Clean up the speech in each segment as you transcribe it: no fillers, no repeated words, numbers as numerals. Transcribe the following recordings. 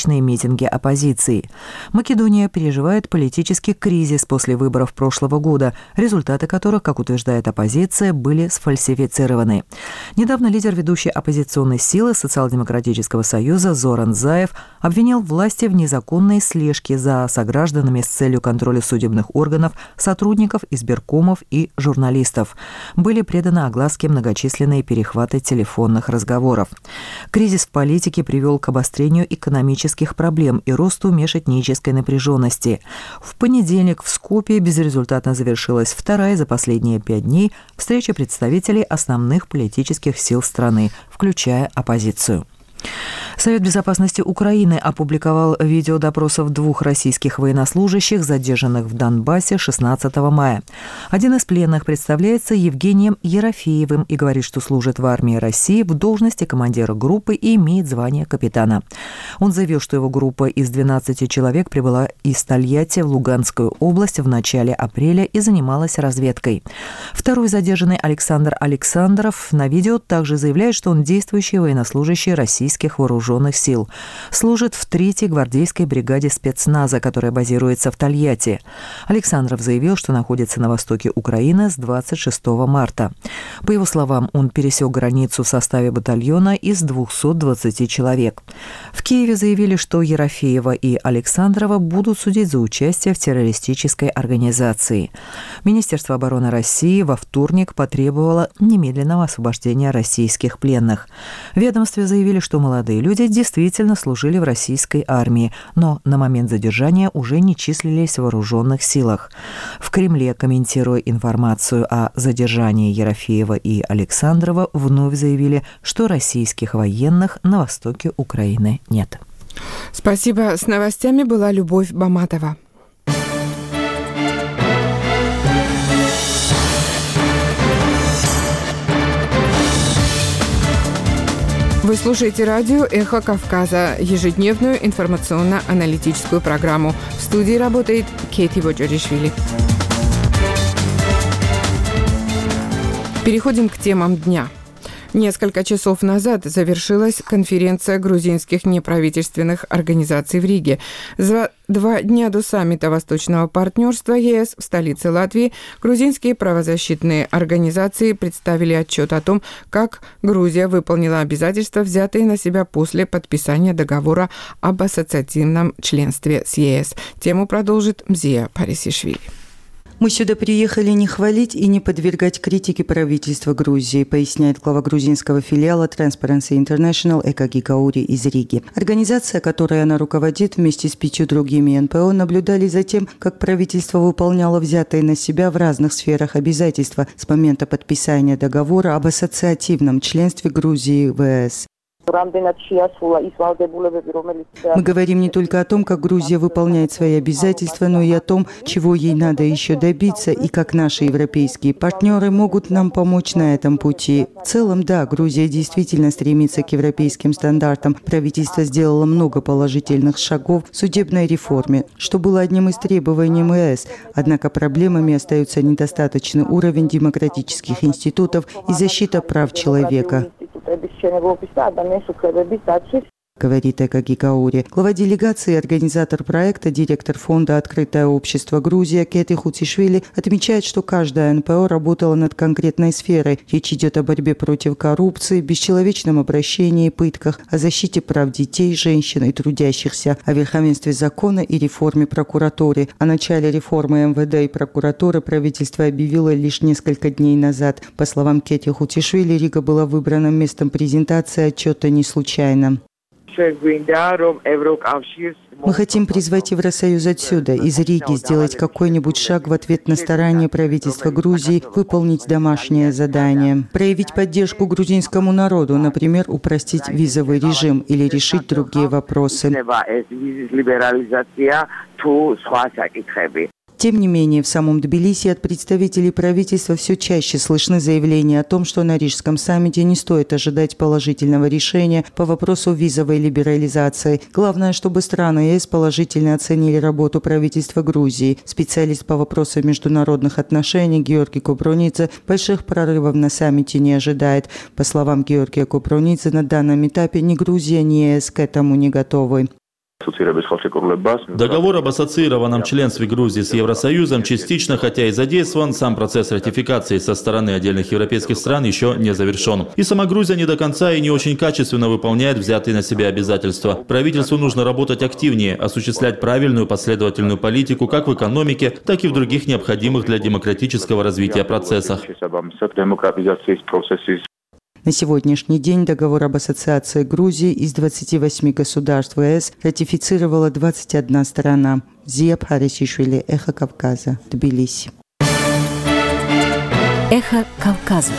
митинги оппозиции. Македония переживает политический кризис после выборов прошлого года, результаты которых, как утверждает оппозиция, были сфальсифицированы. Недавно лидер ведущей оппозиционной силы Социал-демократического союза Зоран Заев обвинил власти в незаконной слежке за согражданами с целью контроля судебных органов, сотрудников избиркомов и журналистов. Были преданы огласке многочисленные перехваты телефонных разговоров. Кризис в политике привел к обострению экономических проблем и росту межэтнической напряженности. В понедельник в Скопье безрезультатно завершилась вторая за последние 5 дней встреча представителей основных политических сил страны, включая оппозицию. Совет безопасности Украины опубликовал видео допросов 2 российских военнослужащих, задержанных в Донбассе 16 мая. Один из пленных представляется Евгением Ерофеевым и говорит, что служит в армии России в должности командира группы и имеет звание капитана. Он заявил, что его группа из 12 человек прибыла из Тольятти в Луганскую область в начале апреля и занималась разведкой. Второй задержанный Александр Александров на видео также заявляет, что он действующий военнослужащий российских вооруженных сил. Служит в 3-й гвардейской бригаде спецназа, которая базируется в Тольятти. Александров заявил, что находится на востоке Украины с 26 марта. По его словам, он пересек границу в составе батальона из 220 человек. В Киеве заявили, что Ерофеева и Александрова будут судить за участие в террористической организации. Министерство обороны России во вторник потребовало немедленного освобождения российских пленных. В ведомстве заявили, что молодые люди действительно служили в российской армии, но на момент задержания уже не числились в вооруженных силах. В Кремле, комментируя информацию о задержании Ерофеева и Александрова, вновь заявили, что российских военных на востоке Украины нет. Спасибо. С новостями была Любовь Баматова. Вы слушаете радио «Эхо Кавказа», ежедневную информационно-аналитическую программу. В студии работает Кейти Боджоришвили. Переходим к темам дня. Несколько часов назад завершилась конференция грузинских неправительственных организаций в Риге. За 2 дня до саммита Восточного партнерства ЕС в столице Латвии грузинские правозащитные организации представили отчет о том, как Грузия выполнила обязательства, взятые на себя после подписания договора об ассоциативном членстве с ЕС. Тему продолжит Мзия Парисишвили. Мы сюда приехали не хвалить и не подвергать критике правительства Грузии, поясняет глава грузинского филиала Transparency International Экаги Гаури из Риги. Организация, которой она руководит, вместе с 5 другими НПО наблюдали за тем, как правительство выполняло взятые на себя в разных сферах обязательства с момента подписания договора об ассоциативном членстве Грузии в ЕС. Мы говорим не только о том, как Грузия выполняет свои обязательства, но и о том, чего ей надо еще добиться, и как наши европейские партнеры могут нам помочь на этом пути. В целом, да, Грузия действительно стремится к европейским стандартам. Правительство сделало много положительных шагов в судебной реформе, что было одним из требований ЕС. Однако проблемами остаются недостаточный уровень демократических институтов и защита прав человека. Говорит Экаги Гаури. Глава делегации и организатор проекта, директор фонда «Открытое общество Грузия» Кети Хуцишвили отмечает, что каждая НПО работала над конкретной сферой. Речь идет о борьбе против коррупции, бесчеловечном обращении и пытках, о защите прав детей, женщин и трудящихся, о верховенстве закона и реформе прокуратуры. О начале реформы МВД и прокуратуры правительство объявило лишь несколько дней назад. По словам Кети Хуцишвили, Рига была выбрана местом презентации отчета не случайно. Мы хотим призвать Евросоюз отсюда, из Риги, сделать какой-нибудь шаг в ответ на старания правительства Грузии выполнить домашнее задание. Проявить поддержку грузинскому народу, например, упростить визовый режим или решить другие вопросы. Тем не менее, в самом Тбилиси от представителей правительства все чаще слышны заявления о том, что на Рижском саммите не стоит ожидать положительного решения по вопросу визовой либерализации. Главное, чтобы страны ЕС положительно оценили работу правительства Грузии. Специалист по вопросам международных отношений Георгий Купруница больших прорывов на саммите не ожидает. По словам Георгия Купруницы, на данном этапе ни Грузия, ни ЕС к этому не готовы. Договор об ассоциированном членстве Грузии с Евросоюзом частично, хотя и задействован, сам процесс ратификации со стороны отдельных европейских стран еще не завершен. И сама Грузия не до конца и не очень качественно выполняет взятые на себя обязательства. Правительству нужно работать активнее, осуществлять правильную последовательную политику как в экономике, так и в других необходимых для демократического развития процессах. На сегодняшний день договор об ассоциации Грузии из 28 государств ЕС ратифицировала 21 страна. Зия Бхарисишвили, Эхо Кавказа, Тбилиси. Эхо Кавказа.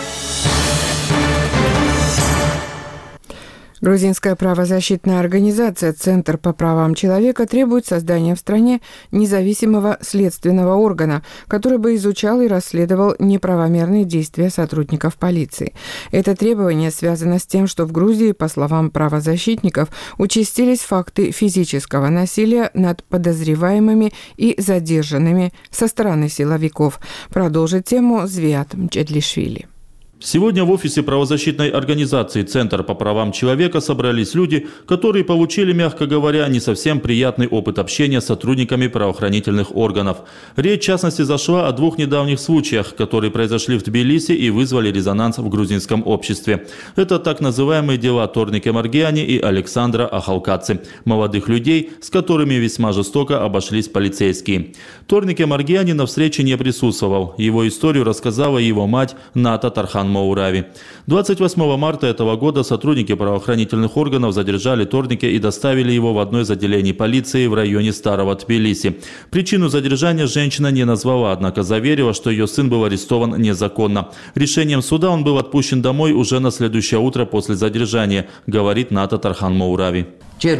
Грузинская правозащитная организация «Центр по правам человека» требует создания в стране независимого следственного органа, который бы изучал и расследовал неправомерные действия сотрудников полиции. Это требование связано с тем, что в Грузии, по словам правозащитников, участились факты физического насилия над подозреваемыми и задержанными со стороны силовиков. Продолжит тему Звиат Мчедлишвили. Сегодня в офисе правозащитной организации «Центр по правам человека» собрались люди, которые получили, мягко говоря, не совсем приятный опыт общения с сотрудниками правоохранительных органов. Речь, в частности, зашла о двух недавних случаях, которые произошли в Тбилиси и вызвали резонанс в грузинском обществе. Это так называемые дела Торнике Маргиани и Александра Ахалкадзе, молодых людей, с которыми весьма жестоко обошлись полицейские. Торнике Маргиани на встрече не присутствовал. Его историю рассказала его мать Ната Тархан Маурави. 28 марта этого года сотрудники правоохранительных органов задержали Торнике и доставили его в одно из отделений полиции в районе Старого Тбилиси. Причину задержания женщина не назвала, однако заверила, что ее сын был арестован незаконно. Решением суда он был отпущен домой уже на следующее утро после задержания, говорит Ната Тархан Маурави. Его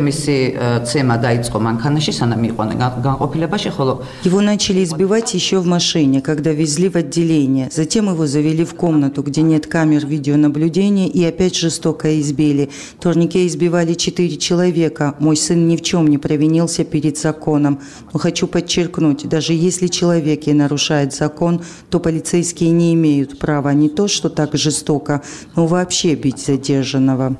начали избивать еще в машине, когда везли в отделение. Затем его завели в комнату, где нет камер видеонаблюдения, и опять жестоко избили. Торнике избивали 4 человека. Мой сын ни в чем не провинился перед законом. Но хочу подчеркнуть, даже если человек и нарушает закон, то полицейские не имеют права не то, что так жестоко, но вообще бить задержанного.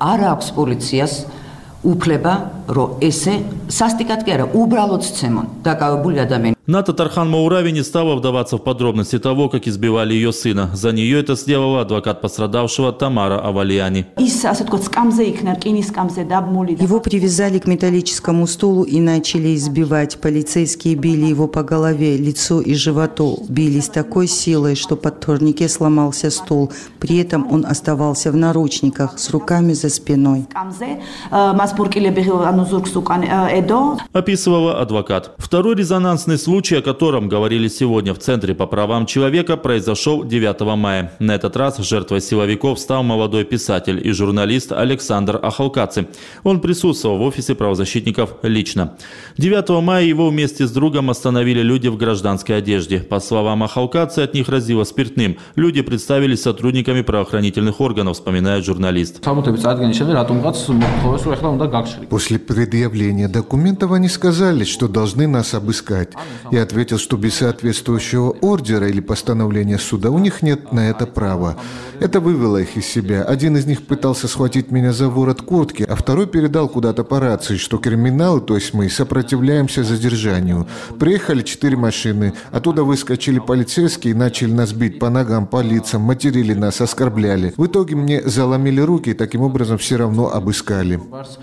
Ната Тархан Маурави не стала вдаваться в подробности того, как избивали ее сына. За нее это сделала адвокат пострадавшего Тамара Авалияни. Его привязали к металлическому стулу и начали избивать. Полицейские били его по голове, лицу и животу. Били с такой силой, что под Торнике сломался стул. При этом он оставался в наручниках, с руками за спиной. Описывала адвокат. Второй резонансный случай, о котором говорили сегодня в Центре по правам человека, произошел 9 мая. На этот раз жертвой силовиков стал молодой писатель и журналист Александр Ахалкадзе. Он присутствовал в офисе правозащитников лично. 9 мая его вместе с другом остановили люди в гражданской одежде. По словам Ахалкадзе, от них разило спиртным. Люди представились сотрудниками правоохранительных органов, вспоминает журналист. После предъявления документов они сказали, что должны нас обыскать. Я ответил, что без соответствующего ордера или постановления суда у них нет на это права. Это вывело их из себя. Один из них пытался схватить меня за ворот куртки, а второй передал куда-то по рации, что криминалы, то есть мы, сопротивляемся задержанию. Приехали 4 машины, оттуда выскочили полицейские и начали нас бить по ногам, по лицам, материли нас, оскорбляли. В итоге мне заломили руки и таким образом все равно обыскали.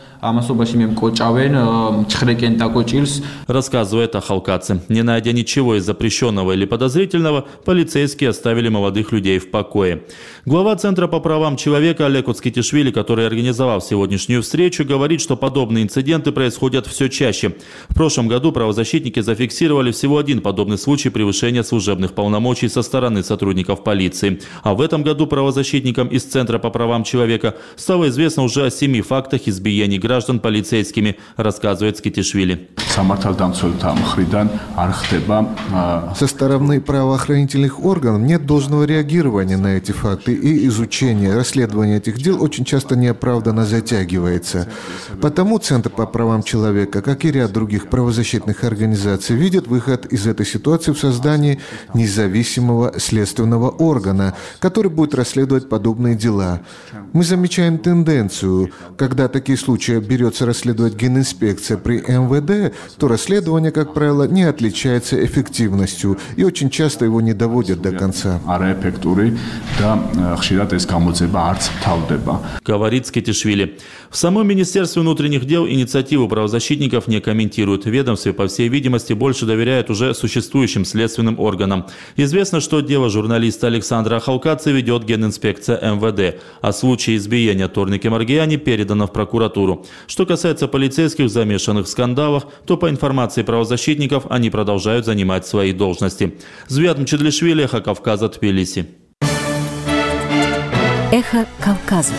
Рассказывает Ахалкадзе. Не найдя ничего из запрещенного или подозрительного, полицейские оставили молодых людей в покое. Глава Центра по правам человека Олег Уцкитишвили, который организовал сегодняшнюю встречу, говорит, что подобные инциденты происходят все чаще. В прошлом году правозащитники зафиксировали всего один подобный случай превышения служебных полномочий со стороны сотрудников полиции. А в этом году правозащитникам из Центра по правам человека стало известно уже о 7 фактах избиений граждан полицейскими, рассказывает Скитишвили. Со стороны правоохранительных органов нет должного реагирования на эти факты, и изучение, расследование этих дел очень часто неоправданно затягивается. Потому Центр по правам человека, как и ряд других правозащитных организаций, видит выход из этой ситуации в создании независимого следственного органа, который будет расследовать подобные дела. Мы замечаем тенденцию, когда такие случаи берется расследовать Генинспекция при МВД, то расследование, как правило, не отличается эффективностью, и очень часто его не доводят до конца. Говорит Скетишвили. В самом Министерстве внутренних дел инициативу правозащитников не комментируют. В ведомстве, по всей видимости, больше доверяют уже существующим следственным органам. Известно, что дело журналиста Александра Халкадзе ведет Генинспекция МВД, а случай избиения Торники Маргияни передано в прокуратуру. Что касается полицейских, замешанных в скандалах, то по информации правозащитников они продолжают занимать свои должности. Звят Мчедлишвили, Эхо Кавказа, Тбилиси. Эхо Кавказа.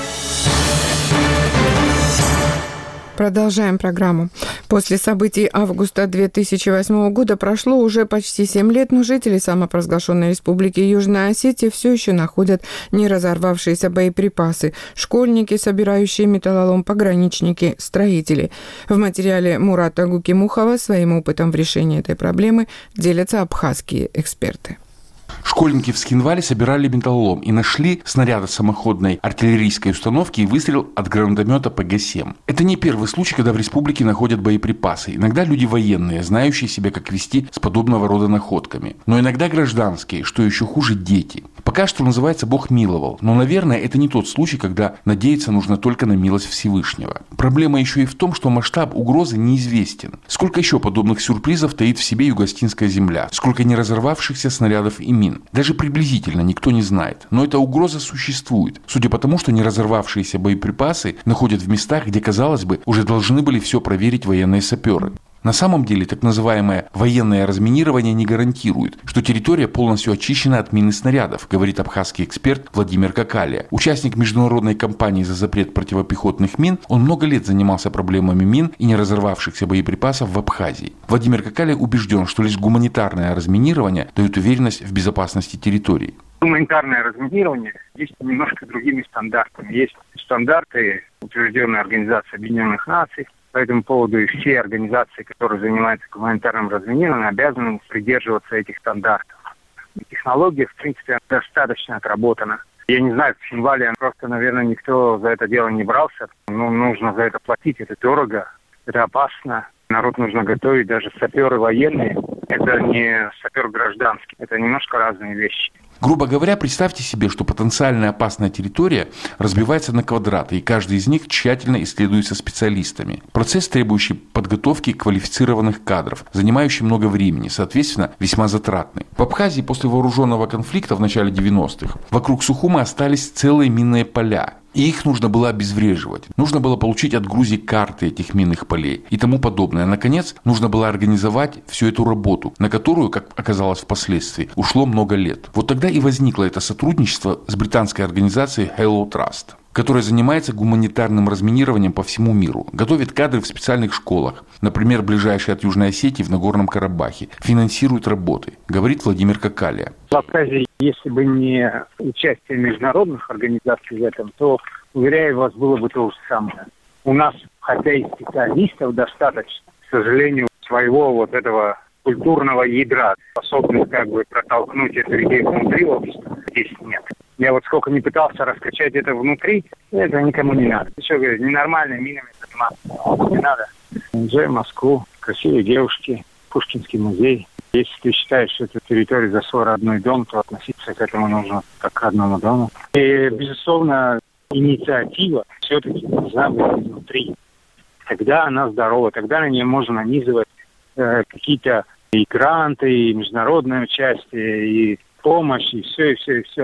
Продолжаем программу. После событий августа 2008 года прошло уже почти 7 лет, но жители самопровозглашенной республики Южная Осетия все еще находят не разорвавшиеся боеприпасы. Школьники, собирающие металлолом, пограничники, строители. В материале Мурата Гукимухова своим опытом в решении этой проблемы делятся абхазские эксперты. Школьники в Скинвале собирали металлолом и нашли снаряд от самоходной артиллерийской установки и выстрел от гранатомета ПГ-7. Это не первый случай, когда в республике находят боеприпасы. Иногда люди военные, знающие себя, как вести с подобного рода находками. Но иногда гражданские, что еще хуже, дети. Пока что называется «Бог миловал». Но, наверное, это не тот случай, когда надеяться нужно только на милость Всевышнего. Проблема еще и в том, что масштаб угрозы неизвестен. Сколько еще подобных сюрпризов таит в себе югостинская земля? Сколько не разорвавшихся снарядов и мин? Даже приблизительно никто не знает. Но эта угроза существует. Судя по тому, что не разорвавшиеся боеприпасы находят в местах, где, казалось бы, уже должны были все проверить военные саперы. На самом деле, так называемое военное разминирование не гарантирует, что территория полностью очищена от мин и снарядов, говорит абхазский эксперт Владимир Какалия. Участник международной кампании за запрет противопехотных мин, он много лет занимался проблемами мин и не разорвавшихся боеприпасов в Абхазии. Владимир Какалия убежден, что лишь гуманитарное разминирование дает уверенность в безопасности территории. Гуманитарное разминирование есть немножко другими стандартами. Есть стандарты, утвержденные Организацией Объединенных Наций. По этому поводу и все организации, которые занимаются гуманитарным разминированием, обязаны придерживаться этих стандартов. Технология, в принципе, достаточно отработана. Я не знаю, в Скинвале просто, наверное, никто за это дело не брался. Нужно за это платить, это дорого, это опасно. Народ нужно готовить, даже саперы военные. Это не сапер гражданский, это немножко разные вещи. Грубо говоря, представьте себе, что потенциально опасная территория разбивается на квадраты, и каждый из них тщательно исследуется специалистами. Процесс, требующий подготовки квалифицированных кадров, занимающий много времени, соответственно, весьма затратный. В Абхазии после вооруженного конфликта в начале 90-х вокруг Сухумы остались целые минные поля. И их нужно было обезвреживать. Нужно было получить от Грузии карты этих минных полей и тому подобное. Наконец, нужно было организовать всю эту работу, на которую, как оказалось впоследствии, ушло много лет. Вот тогда и возникло это сотрудничество с британской организацией Hello Trust, которая занимается гуманитарным разминированием по всему миру, готовит кадры в специальных школах, например, ближайшей от Южной Осетии в Нагорном Карабахе, финансирует работы, говорит Владимир Какалия. В Абхазии, если бы не участие международных организаций в этом, то, уверяю вас, было бы то же самое. У нас, хотя и специалистов достаточно, к сожалению, своего вот этого культурного ядра, способных протолкнуть эту идею внутри общества, здесь нет. Я вот сколько не пытался раскачать это внутри, это никому не надо. Еще говорят, ненормально минами заниматься. Не надо. Уезжай в Москву, красивые девушки, Пушкинский музей. Если ты считаешь, что это территория за свой родной дом, то относиться к этому нужно как к родному дому. И, безусловно, инициатива все-таки должна быть изнутри. Тогда она здорова, тогда на нее можно нанизывать какие-то и гранты, и международное участие, и помощь, и все.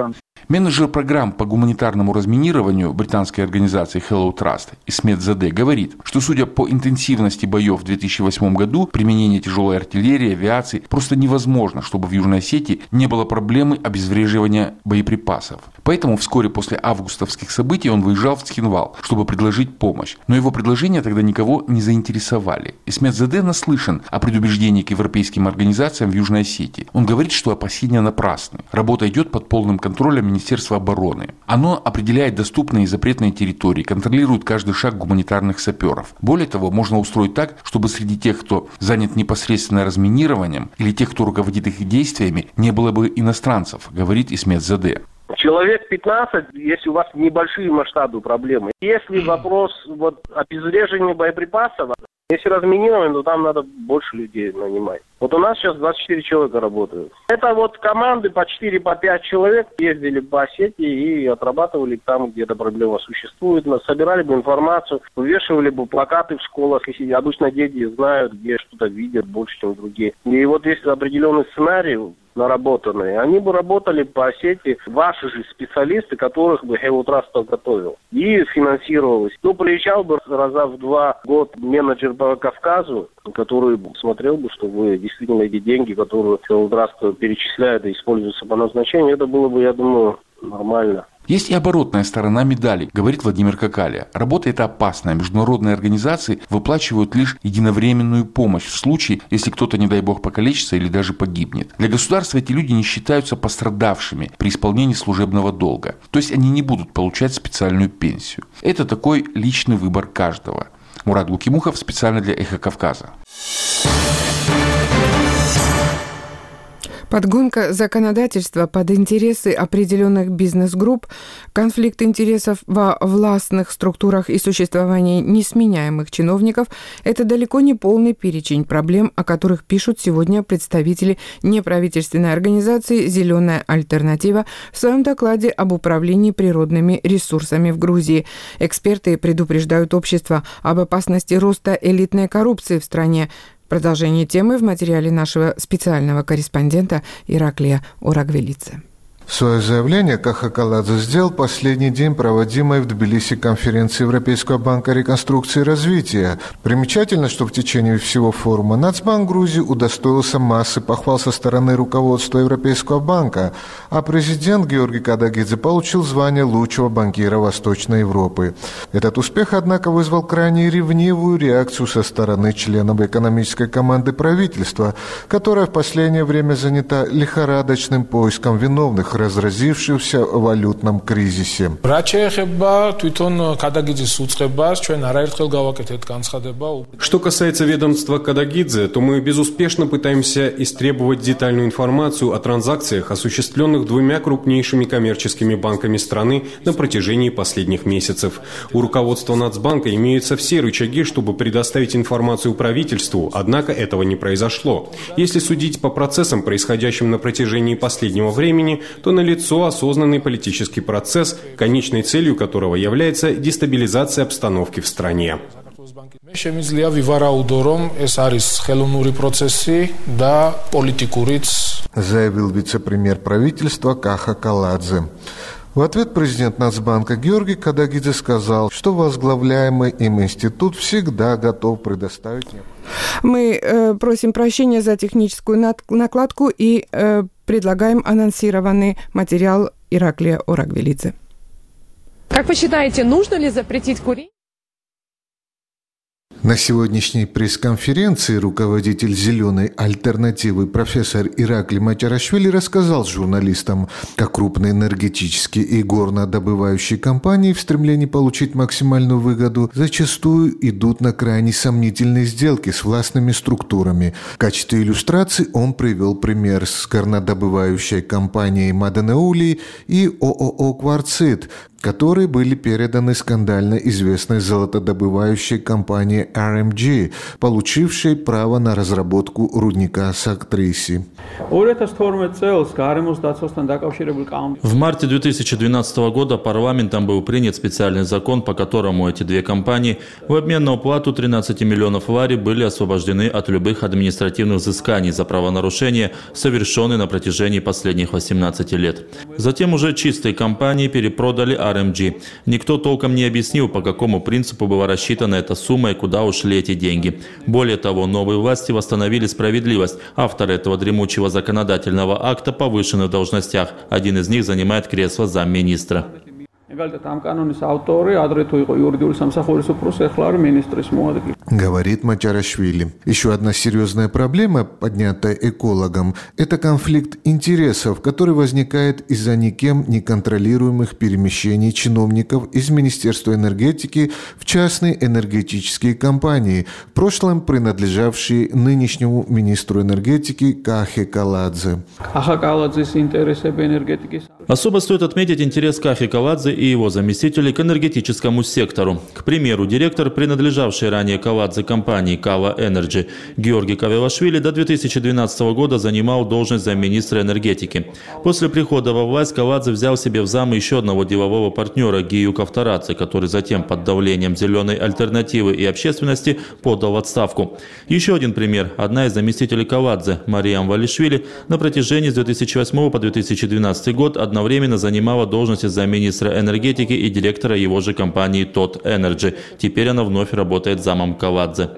Менеджер программ по гуманитарному разминированию британской организации Hello Trust Исмет Заде говорит, что судя по интенсивности боев в 2008 году, применение тяжелой артиллерии, авиации просто невозможно, чтобы в Южной Осетии не было проблемы обезвреживания боеприпасов. Поэтому вскоре после августовских событий он выезжал в Цхинвал, чтобы предложить помощь. Но его предложения тогда никого не заинтересовали. Исмет Заде наслышан о предубеждении к европейским организациям в Южной Осетии. Он говорит, что опасения напрасны. Работа идет под полным контролем Министерства обороны. Оно определяет доступные и запретные территории, контролирует каждый шаг гуманитарных саперов. Более того, можно устроить так, чтобы среди тех, кто занят непосредственно разминированием, или тех, кто руководит их действиями, не было бы иностранцев, говорит Исмет Заде. Человек 15, если у вас небольшие масштабы проблемы. Если вопрос обезвреживания боеприпасов, если разминирование, то там надо больше людей нанимать. Вот у нас сейчас 24 человека работают. Это команды по 4-5 человек ездили по Осетии и отрабатывали там, где эта проблема существует. Собирали бы информацию, вывешивали бы плакаты в школах. Если обычно дети знают, где что-то видят больше, чем другие. И если определенный сценарий наработанные, они бы работали по Осетии, ваши же специалисты, которых бы Hello Trust готовил. И финансировалось. Приезжал бы раза в 2 в год менеджер по Кавказу, который смотрел бы, что вы действительно эти деньги, которые Hello Trust перечисляет и используются по назначению, это было бы, я думаю, нормально. Есть и оборотная сторона медали, говорит Владимир Какалия. Работа эта опасная. Международные организации выплачивают лишь единовременную помощь в случае, если кто-то, не дай бог, покалечится или даже погибнет. Для государства эти люди не считаются пострадавшими при исполнении служебного долга. То есть они не будут получать специальную пенсию. Это такой личный выбор каждого. Мурат Гукимухов специально для «Эхо Кавказа». Подгонка законодательства под интересы определенных бизнес-групп, конфликт интересов во властных структурах и существование несменяемых чиновников – это далеко не полный перечень проблем, о которых пишут сегодня представители неправительственной организации «Зеленая альтернатива» в своем докладе об управлении природными ресурсами в Грузии. Эксперты предупреждают общество об опасности роста элитной коррупции в стране. Продолжение темы в материале нашего специального корреспондента Ираклия Орагвелидзе. Свое заявление Каха Каладзе сделал последний день проводимой в Тбилиси конференции Европейского банка реконструкции и развития. Примечательно, что в течение всего форума Нацбанк Грузии удостоился массы похвал со стороны руководства Европейского банка, а президент Георгий Кадагидзе получил звание лучшего банкира Восточной Европы. Этот успех, однако, вызвал крайне ревнивую реакцию со стороны членов экономической команды правительства, которая в последнее время занята лихорадочным поиском виновных в разразившемся валютном кризисе. Что касается ведомства Кадагидзе, то мы безуспешно пытаемся истребовать детальную информацию о транзакциях, осуществленных 2 крупнейшими коммерческими банками страны на протяжении последних месяцев. У руководства Нацбанка имеются все рычаги, чтобы предоставить информацию правительству, однако этого не произошло. Если судить по процессам, происходящим на протяжении последнего времени, то налицо осознанный политический процесс, конечной целью которого является дестабилизация обстановки в стране. Заявил вице-премьер правительства Каха Каладзе. В ответ президент Нацбанка Георгий Кадагидзе сказал, что возглавляемый им институт всегда готов предоставить... Мы просим прощения за техническую накладку и предлагаем анонсированный материал Ираклия Орагвелидзе. Как вы считаете, нужно ли запретить курить? На сегодняшней пресс-конференции руководитель «Зеленой альтернативы» профессор Ираклий Матярашвили рассказал журналистам, как крупные энергетические и горнодобывающие компании в стремлении получить максимальную выгоду зачастую идут на крайне сомнительные сделки с властными структурами. В качестве иллюстрации он привел пример с горнодобывающей компанией «Маданеулии» и ООО «Кварцит», которые были переданы скандально известной золотодобывающей компании RMG, получившей право на разработку рудника Сактриси. В марте 2012 года парламентом был принят специальный закон, по которому эти две компании в обмен на уплату 13 миллионов лари были освобождены от любых административных взысканий за правонарушения, совершенные на протяжении последних 18 лет. Затем уже чистые компании перепродали RMG. Никто толком не объяснил, по какому принципу была рассчитана эта сумма и куда ушли эти деньги. Более того, новые власти восстановили справедливость. Авторы этого дремучего законодательного акта повышены в должностях. Один из них занимает кресло замминистра. Говорит Мачарашвили. Еще одна серьезная проблема, поднятая экологом, это конфликт интересов, который возникает из-за никем не контролируемых перемещений чиновников из Министерства энергетики в частные энергетические компании, в прошлом принадлежавшие нынешнему министру энергетики Кахе Каладзе. Особо стоит отметить интерес Кахе Каладзе и его заместителей к энергетическому сектору. К примеру, директор, принадлежавший ранее Каладзе компании Кава Энерджи, Георгий Кавелашвили до 2012 года занимал должность замминистра энергетики. После прихода во власть Каладзе взял себе в замы еще одного делового партнера Гию Кавторадзе, который затем под давлением зеленой альтернативы и общественности подал в отставку. Еще один пример. Одна из заместителей Каладзе, Мариам Валишвили, на протяжении с 2008 по 2012 год одновременно занимала должности замминистра энергетики и директора его же компании Tot Energy. Теперь она вновь работает замом Каладзе.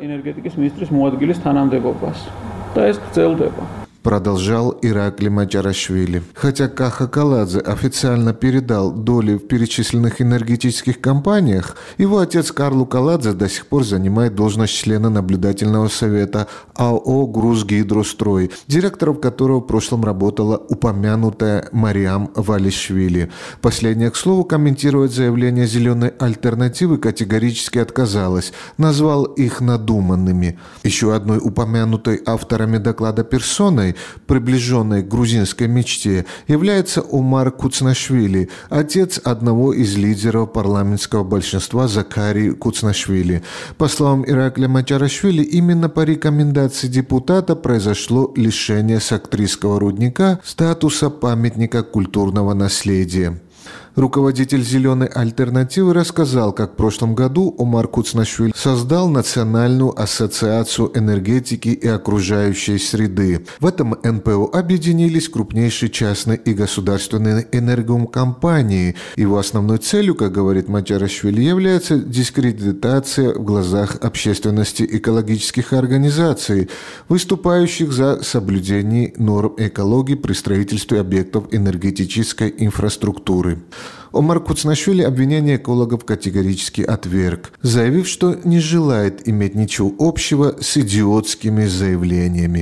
Продолжал Иракли Мачарашвили. Хотя Каха Каладзе официально передал доли в перечисленных энергетических компаниях, его отец Карлу Каладзе до сих пор занимает должность члена наблюдательного совета АО «Грузгидрострой», директором которого в прошлом работала упомянутая Мариам Валишвили. Последняя, к слову, комментировать заявление «Зеленой альтернативы» категорически отказалась, назвал их надуманными. Еще одной упомянутой авторами доклада персоной, приближенной к грузинской мечте, является Омар Куцнашвили, отец одного из лидеров парламентского большинства Закари Куцнашвили. По словам Иракля Мачарашвили, именно по рекомендации депутата произошло лишение Сактрийского рудника статуса памятника культурного наследия. Руководитель «Зеленой альтернативы» рассказал, как в прошлом году Омар Куцнашвили создал Национальную ассоциацию энергетики и окружающей среды. В этом НПО объединились крупнейшие частные и государственные энергокомпании. Его основной целью, как говорит Мачарашвили, является дискредитация в глазах общественности экологических организаций, выступающих за соблюдение норм экологии при строительстве объектов энергетической инфраструктуры. Омар Куцнашвили обвинение экологов категорически отверг, заявив, что не желает иметь ничего общего с идиотскими заявлениями.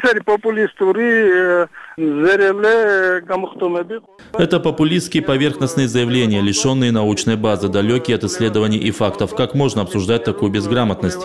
Это популистские поверхностные заявления, лишенные научной базы, далекие от исследований и фактов. Как можно обсуждать такую безграмотность?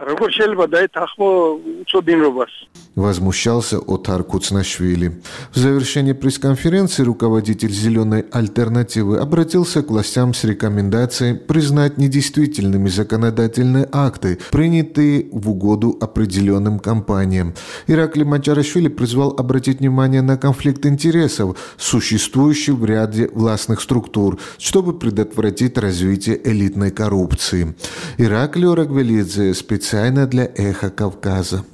Возмущался Отар Куцнашвили. В завершении пресс-конференции руководитель «Зеленой альтернативы» обратился к властям с рекомендацией признать недействительными законодательные акты, принятые в угоду определенным компаниям. Иракли Мачарашвили призвал обратить внимание на конфликт интересов, существующий в ряде властных структур, чтобы предотвратить развитие элитной коррупции. Иракли Орагвелидзе специально для «Эхо Кавказа».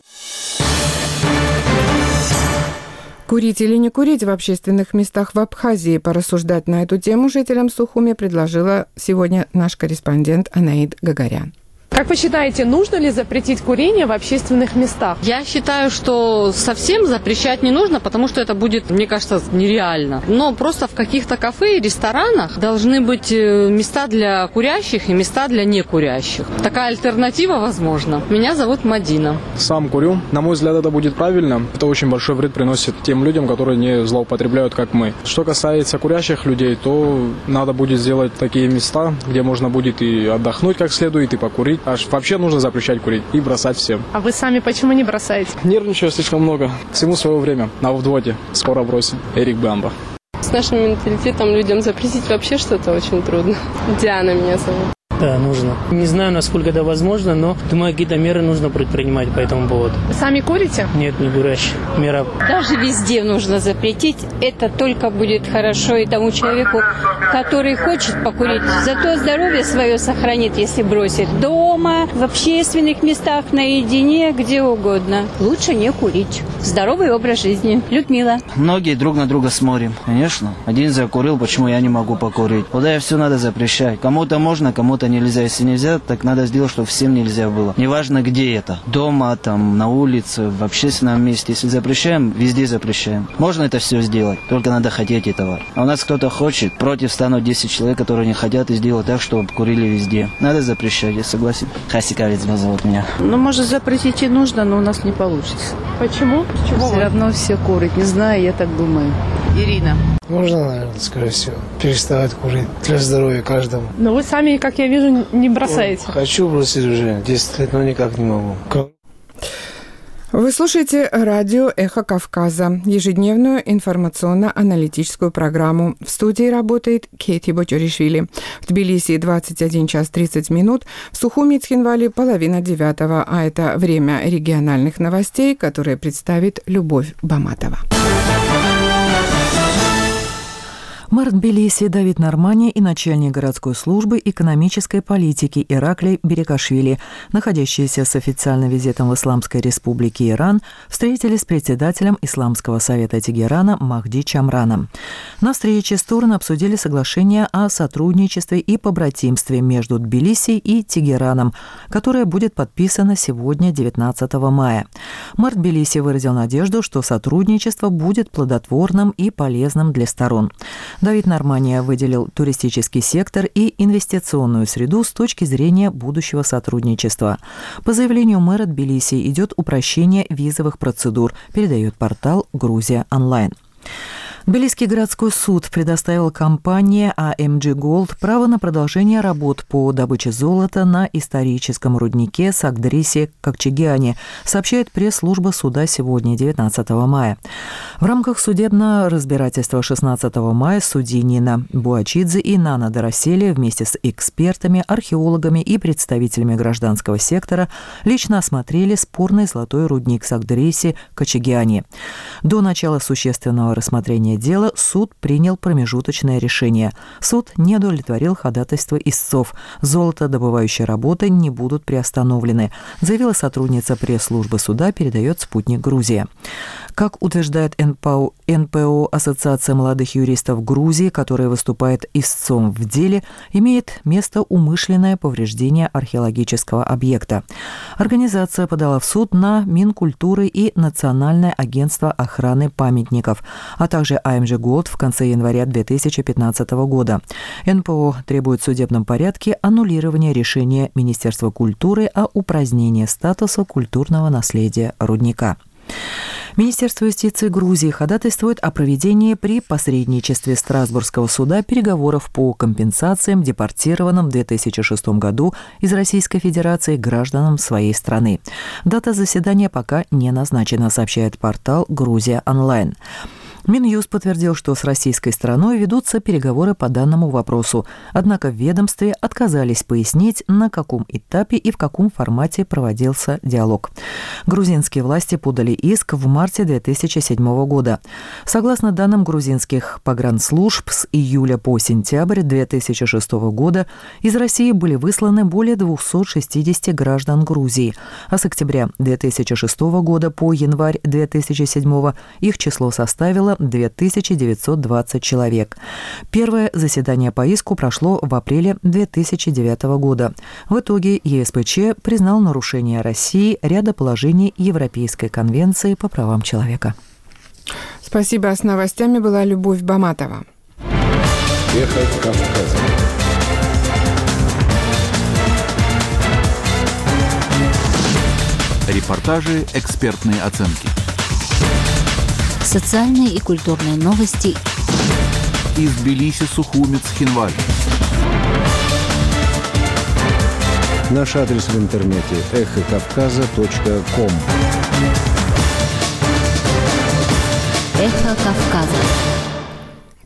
Курить или не курить в общественных местах в Абхазии? Порассуждать на эту тему жителям Сухуми предложила сегодня наш корреспондент Анаид Гагарян. Как вы считаете, нужно ли запретить курение в общественных местах? Я считаю, что совсем запрещать не нужно, потому что это будет, мне кажется, нереально. Но просто в каких-то кафе и ресторанах должны быть места для курящих и места для некурящих. Такая альтернатива возможна. Меня зовут Мадина. Сам курю. На мой взгляд, это будет правильно. Это очень большой вред приносит тем людям, которые не злоупотребляют, как мы. Что касается курящих людей, то надо будет сделать такие места, где можно будет и отдохнуть как следует, и покурить. Аж вообще нужно запрещать курить и бросать всем. А вы сами почему не бросаете? Нервничаю слишком много. Всему свое время. На взводе. Скоро бросим. Эрик Бамба. С нашим менталитетом людям запретить вообще что-то очень трудно. Диана меня зовут. Да, нужно. Не знаю, насколько это возможно, но думаю, какие-то меры нужно предпринимать по этому поводу. Сами курите? Нет, не курящий. Мера. Даже везде нужно запретить. Это только будет хорошо и тому человеку, который хочет покурить. Зато здоровье свое сохранит, если бросит. Дома, в общественных местах, наедине, где угодно. Лучше не курить. Здоровый образ жизни. Людмила. Многие друг на друга смотрим. Конечно. Один закурил, почему я не могу покурить? Вот это все надо запрещать. Кому-то можно, кому-то нельзя. Если нельзя, так надо сделать, чтобы всем нельзя было. Неважно, где это. Дома, там, на улице, в общественном месте. Если запрещаем, везде запрещаем. Можно это все сделать, только надо хотеть этого. А у нас кто-то хочет, против станут 10 человек, которые не хотят, и сделать так, чтобы курили везде. Надо запрещать, я согласен. Хасикавец зовут меня. Может, запретить и нужно, но у нас не получится. Почему? Все равно все курят. Не знаю, я так думаю. Ирина. Можно, наверное, скорее всего, переставать курить для здоровья каждому. Но вы сами, как я вижу, не бросаете. Хочу бросить уже 10 лет, но никак не могу. Вы слушаете радио «Эхо Кавказа», ежедневную информационно-аналитическую программу. В студии работает Кейти Ботюришвили. В Тбилиси 21 час 30 минут, в Сухуми Цхинвале 8:30, а это время региональных новостей, которые представит Любовь Баматова. Мэр Тбилиси Давид Нормани и начальник городской службы экономической политики Ираклий Берекашвили, находящиеся с официальным визитом в Исламской республике Иран, встретились с председателем Исламского совета Тегерана Махди Чамраном. На встрече стороны обсудили соглашение о сотрудничестве и побратимстве между Тбилиси и Тегераном, которое будет подписано сегодня, 19 мая. Мэр Тбилиси выразил надежду, что сотрудничество будет плодотворным и полезным для сторон. Давид Нормани выделил туристический сектор и инвестиционную среду с точки зрения будущего сотрудничества. По заявлению мэра Тбилиси идет упрощение визовых процедур, передает портал «Грузия онлайн». Тбилисский городской суд предоставил компании AMG Gold право на продолжение работ по добыче золота на историческом руднике Сагдриси-Кокчегиане, сообщает пресс-служба суда сегодня, 19 мая. В рамках судебного разбирательства 16 мая судьи Нина Буачидзе и Нана Доросели вместе с экспертами, археологами и представителями гражданского сектора лично осмотрели спорный золотой рудник Сагдриси-Кокчегиане. До начала существенного рассмотрения дела суд принял промежуточное решение. Суд не удовлетворил ходатайство истцов. Золотодобывающие работы не будут приостановлены, заявила сотрудница пресс-службы суда, передает «Спутник Грузия». Как утверждает НПО Ассоциация молодых юристов Грузии, которая выступает истцом в деле, имеет место умышленное повреждение археологического объекта. Организация подала в суд на Минкультуры и Национальное агентство охраны памятников, а также AMG Gold в конце января 2015 года. НПО требует в судебном порядке аннулирования решения Министерства культуры о упразднении статуса культурного наследия рудника. Министерство юстиции Грузии ходатайствует о проведении при посредничестве Страсбургского суда переговоров по компенсациям депортированным в 2006 году из Российской Федерации гражданам своей страны. Дата заседания пока не назначена, сообщает портал «Грузия онлайн». Минюст подтвердил, что с российской стороной ведутся переговоры по данному вопросу, однако в ведомстве отказались пояснить, на каком этапе и в каком формате проводился диалог. Грузинские власти подали иск в марте 2007 года. Согласно данным грузинских погранслужб, с июля по сентябрь 2006 года из России были высланы более 260 граждан Грузии, а с октября 2006 года по январь 2007 их число составило 2920 человек. Первое заседание по иску прошло в апреле 2009 года. В итоге ЕСПЧ признал нарушение России ряда положений Европейской конвенции по правам человека. Спасибо. С новостями была Любовь Баматова. Эхо Кавказа. Репортажи, экспертные оценки. Социальные и культурные новости из Тбилиси, Сухуми, Цхинваль. Наш адрес в интернете эхокавказа.ком. Эхо Кавказа.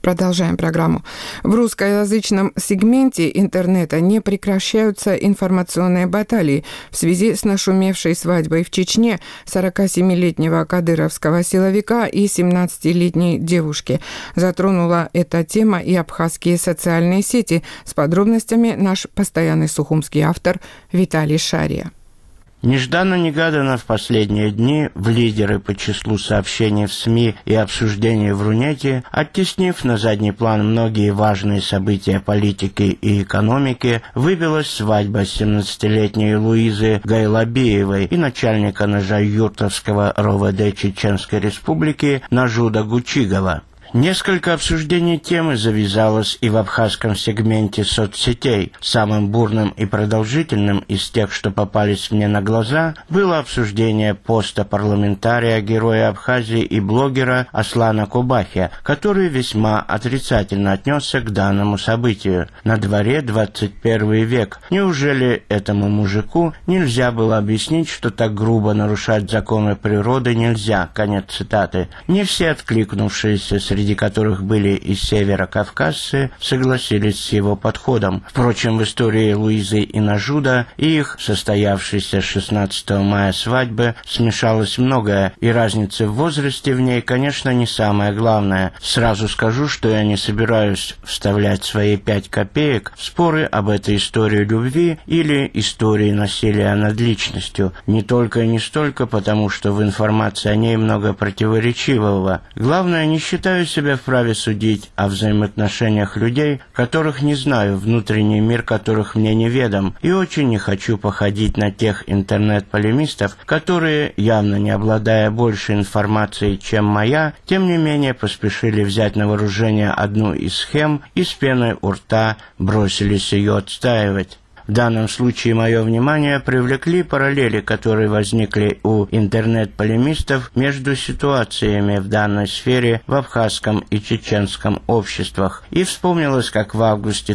Продолжаем программу. В русскоязычном сегменте интернета не прекращаются информационные баталии в связи с нашумевшей свадьбой в Чечне 47-летнего кадыровского силовика и 17-летней девушки. Затронула эта тема и абхазские социальные сети. С подробностями наш постоянный сухумский автор Виталий Шария. Нежданно-негаданно в последние дни в лидеры по числу сообщений в СМИ и обсуждений в Рунете, оттеснив на задний план многие важные события политики и экономики, выбилась свадьба 17-летней Луизы Гайлабеевой и начальника Нажа-Юртовского РОВД Чеченской Республики Нажуда Гучигова. Несколько обсуждений темы завязалось и в абхазском сегменте соцсетей. Самым бурным и продолжительным из тех, что попались мне на глаза, было обсуждение поста парламентария, героя Абхазии и блогера Аслана Кубахи, который весьма отрицательно отнесся к данному событию. На дворе 21 век. Неужели этому мужику нельзя было объяснить, что так грубо нарушать законы природы нельзя? Конец цитаты. Не все откликнувшиеся, среди которых были и северокавказцы, согласились с его подходом. Впрочем, в истории Луизы и Нажуда и их состоявшейся 16 мая свадьбы смешалось многое, и разница в возрасте в ней, конечно, не самое главное. Сразу скажу, что я не собираюсь вставлять свои 5 копеек в споры об этой истории любви или истории насилия над личностью. Не только и не столько потому, что в информации о ней много противоречивого. Главное, не считаю себя вправе судить о взаимоотношениях людей, которых не знаю, внутренний мир которых мне неведом, и очень не хочу походить на тех интернет-полемистов, которые, явно не обладая большей информацией, чем моя, тем не менее поспешили взять на вооружение одну из схем и с пеной у рта бросились ее отстаивать. В данном случае мое внимание привлекли параллели, которые возникли у интернет-полемистов между ситуациями в данной сфере в абхазском и чеченском обществах. И вспомнилось, как в августе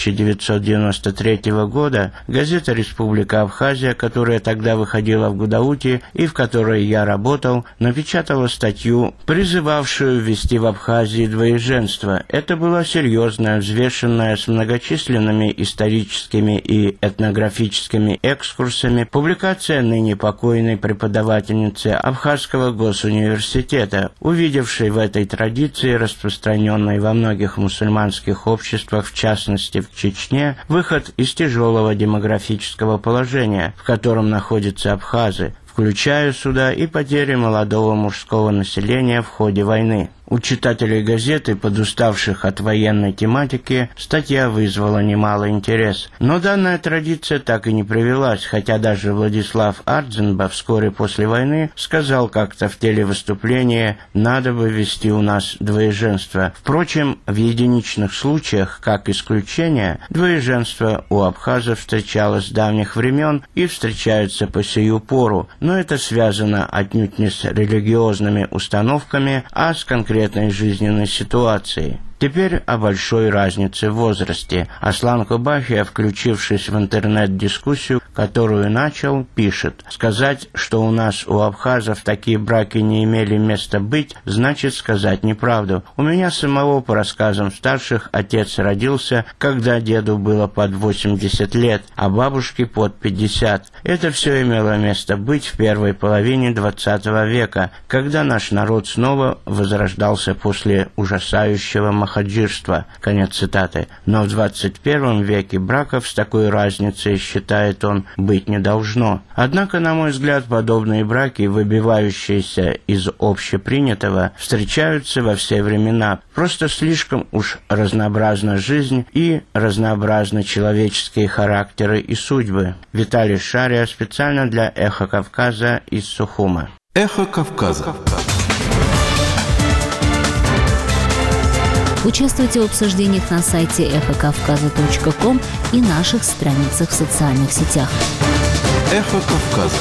1993 года газета «Республика Абхазия», которая тогда выходила в Гудауте и в которой я работал, напечатала статью, призывавшую ввести в Абхазии двоеженство. Это была серьезная, взвешенная, с многочисленными историческими и этнографическими экскурсами публикация ныне покойной преподавательницы Абхазского госуниверситета, увидевшей в этой традиции, распространенной во многих мусульманских обществах, в частности в Чечне, выход из тяжелого демографического положения, в котором находятся абхазы, включая сюда и потери молодого мужского населения в ходе войны. У читателей газеты, подуставших от военной тематики, статья вызвала немалый интерес. Но данная традиция так и не привелась, хотя даже Владислав Ардзенба вскоре после войны сказал как-то в телевыступлении: «Надо бы ввести у нас двоеженство». Впрочем, в единичных случаях, как исключение, двоеженство у абхазов встречалось с давних времен и встречается по сию пору, но это связано отнюдь не с религиозными установками, а с конкретными жизненной ситуации. Теперь о большой разнице в возрасте. Аслан Кубахи, включившись в интернет-дискуссию, которую начал, пишет: «Сказать, что у нас, у абхазов, такие браки не имели места быть, значит сказать неправду. У меня самого, по рассказам старших, отец родился, когда деду было под 80 лет, а бабушке под 50. Это все имело место быть в первой половине 20 века, когда наш народ снова возрождался после ужасающего хаджирства». Конец цитаты. Но в 21 веке браков с такой разницей, считает он, быть не должно. Однако, на мой взгляд, подобные браки, выбивающиеся из общепринятого, встречаются во все времена. Просто слишком уж разнообразна жизнь и разнообразны человеческие характеры и судьбы. Виталий Шария специально для «Эхо Кавказа» из Сухума. «Эхо Кавказа». Участвуйте в обсуждениях на сайте эхокавказа.ком и наших страницах в социальных сетях. Эхо Кавказа.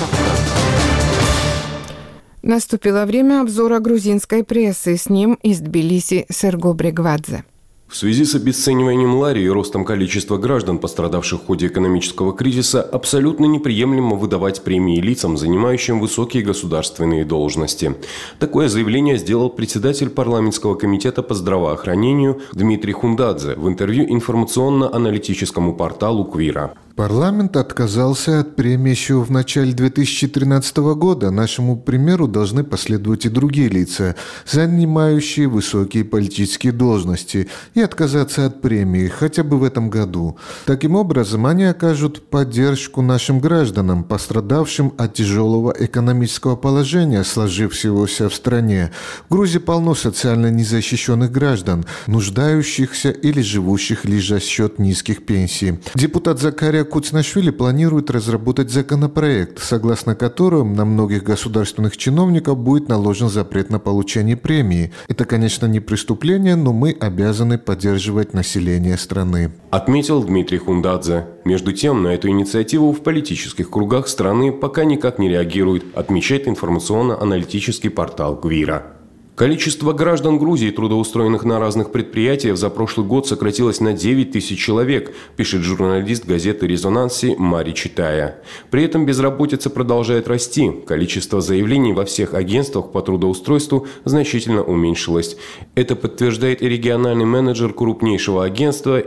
Наступило время обзора грузинской прессы. С ним из Тбилиси Серго Брегвадзе. В связи с обесцениванием лари и ростом количества граждан, пострадавших в ходе экономического кризиса, абсолютно неприемлемо выдавать премии лицам, занимающим высокие государственные должности. Такое заявление сделал председатель парламентского комитета по здравоохранению Дмитрий Хундадзе в интервью информационно-аналитическому порталу «Квира». Парламент отказался от премии еще в начале 2013 года. Нашему примеру должны последовать и другие лица, занимающие высокие политические должности, и отказаться от премии хотя бы в этом году. Таким образом, они окажут поддержку нашим гражданам, пострадавшим от тяжелого экономического положения, сложившегося в стране. В Грузии полно социально незащищенных граждан, нуждающихся или живущих лишь за счет низких пенсий. Депутат Закария Куцнашвили планирует разработать законопроект, согласно которому на многих государственных чиновников будет наложен запрет на получение премии. Это, конечно, не преступление, но мы обязаны поддерживать население страны. Отметил Дмитрий Хундадзе. Между тем, на эту инициативу в политических кругах страны пока никак не реагирует, отмечает информационно-аналитический портал «Квира». Количество граждан Грузии, трудоустроенных на разных предприятиях, за прошлый год сократилось на 9 тысяч человек, пишет журналист газеты «Резонанси» Мари Читая. При этом безработица продолжает расти. Количество заявлений во всех агентствах по трудоустройству значительно уменьшилось. Это подтверждает и региональный менеджер крупнейшего агентства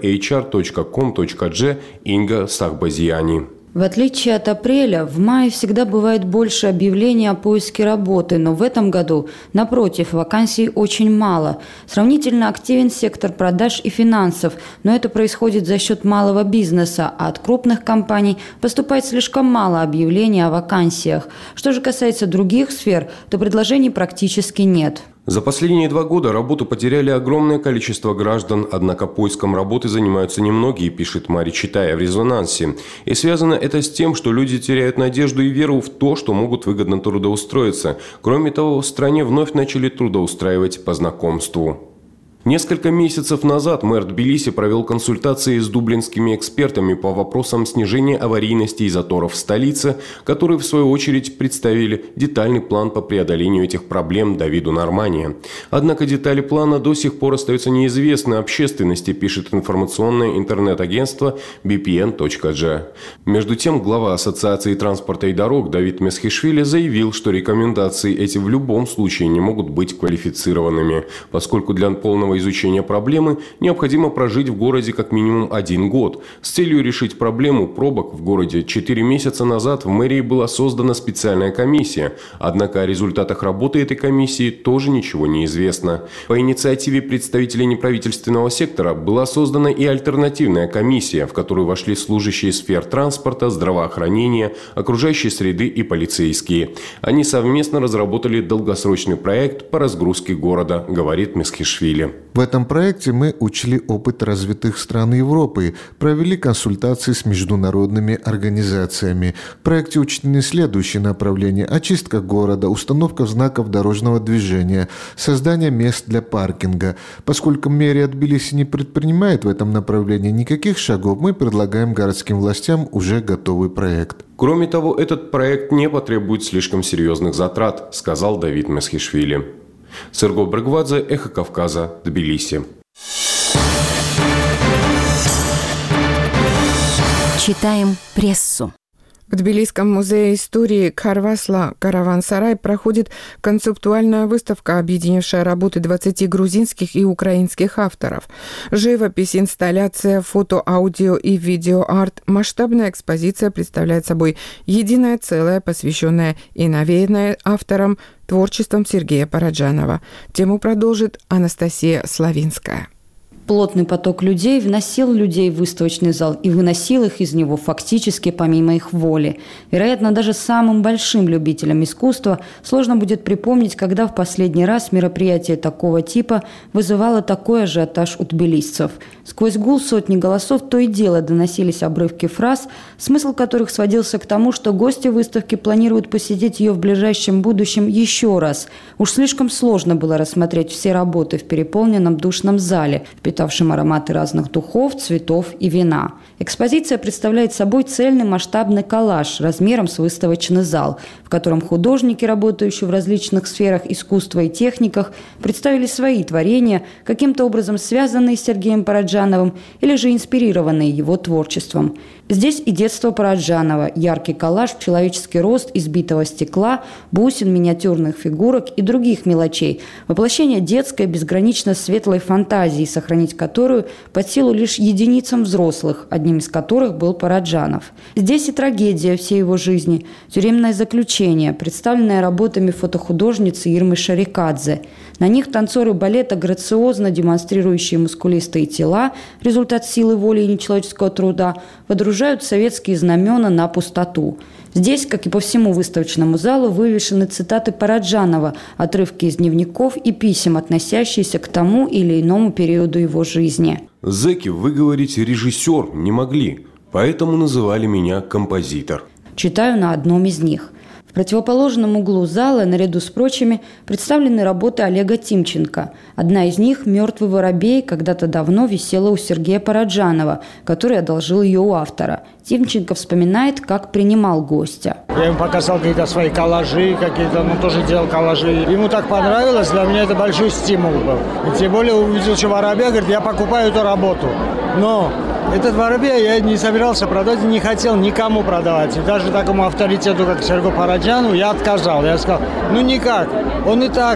hr.com.g Инга Сахбазияни. В отличие от апреля, в мае всегда бывает больше объявлений о поиске работы, но в этом году, напротив, вакансий очень мало. Сравнительно активен сектор продаж и финансов, но это происходит за счет малого бизнеса, а от крупных компаний поступает слишком мало объявлений о вакансиях. Что же касается других сфер, то предложений практически нет. За последние 2 года работу потеряли огромное количество граждан, однако поиском работы занимаются немногие, пишет Мари Читая в «Резонансе». И связано это с тем, что люди теряют надежду и веру в то, что могут выгодно трудоустроиться. Кроме того, в стране вновь начали трудоустраивать по знакомству. Несколько месяцев назад мэр Тбилиси провел консультации с дублинскими экспертами по вопросам снижения аварийности и заторов в столице, которые, в свою очередь, представили детальный план по преодолению этих проблем Давиду Нормания. Однако детали плана до сих пор остаются неизвестны общественности, пишет информационное интернет-агентство bpn.g. Между тем, глава Ассоциации транспорта и дорог Давид Месхишвили заявил, что рекомендации эти в любом случае не могут быть квалифицированными, поскольку для полного изучения проблемы необходимо прожить в городе как минимум 1 год. С целью решить проблему пробок в городе 4 месяца назад в мэрии была создана специальная комиссия. Однако о результатах работы этой комиссии тоже ничего не известно. По инициативе представителей неправительственного сектора была создана и альтернативная комиссия, в которую вошли служащие сфер транспорта, здравоохранения, окружающей среды и полицейские. Они совместно разработали долгосрочный проект по разгрузке города, говорит Месхишвили. В этом проекте мы учли опыт развитых стран Европы, провели консультации с международными организациями. В проекте учтены следующие направления: очистка города, установка знаков дорожного движения, создание мест для паркинга. Поскольку мэрия Тбилиси не предпринимает в этом направлении никаких шагов, мы предлагаем городским властям уже готовый проект. Кроме того, этот проект не потребует слишком серьезных затрат, сказал Давид Месхишвили. Серго Брыгвадзе, Эхо Кавказа, Тбилиси. Читаем прессу. В Тбилисском музее истории Карвасла «Караван-сарай» проходит концептуальная выставка, объединившая работы 20 грузинских и украинских авторов. Живопись, инсталляция, фото, аудио и видеоарт. Масштабная экспозиция представляет собой единое целое, посвященное и навеянное автором творчеством Сергея Параджанова. Тему продолжит Анастасия Славинская. Плотный поток людей вносил людей в выставочный зал и выносил их из него фактически помимо их воли. Вероятно, даже самым большим любителям искусства сложно будет припомнить, когда в последний раз мероприятие такого типа вызывало такой ажиотаж у тбилисцев. Сквозь гул сотни голосов то и дело доносились обрывки фраз, смысл которых сводился к тому, что гости выставки планируют посетить ее в ближайшем будущем еще раз. Уж слишком сложно было рассмотреть все работы в переполненном душном зале. В витавшим ароматы разных духов, цветов и вина. Экспозиция представляет собой цельный масштабный коллаж размером с выставочный зал, в котором художники, работающие в различных сферах искусства и техниках, представили свои творения, каким-то образом связанные с Сергеем Параджановым или же инспирированные его творчеством. Здесь и детство Параджанова, яркий коллаж, человеческий рост из битого стекла, бусин, миниатюрных фигурок и других мелочей, воплощение детской безгранично светлой фантазии, сохранить которую под силу лишь единицам взрослых, одним из которых был Параджанов. Здесь и трагедия всей его жизни, тюремное заключение, представленное работами фотохудожницы Ирмы Шарикадзе. На них танцоры балета, грациозно демонстрирующие мускулистые тела, результат силы воли и нечеловеческого труда, водружают советские знамена на пустоту. Здесь, как и по всему выставочному залу, вывешены цитаты Параджанова, отрывки из дневников и писем, относящиеся к тому или иному периоду его жизни. «Зэки, вы говорите, режиссер, не могли, поэтому называли меня композитор». Читаю на одном из них. В противоположном углу зала, наряду с прочими, представлены работы Олега Тимченко. Одна из них «Мертвый воробей» когда-то давно висела у Сергея Параджанова, который одолжил ее у автора. Тимченко вспоминает, как принимал гостя. Я ему показал какие-то свои коллажи, он тоже делал коллажи. Ему так понравилось, для меня это большой стимул был. И тем более увидел, что воробья, говорит, я покупаю эту работу. Но этот воробей я не собирался продать и не хотел никому продавать. И даже такому авторитету, как Сергею Параджанову, я отказал. Я сказал, никак, он и так.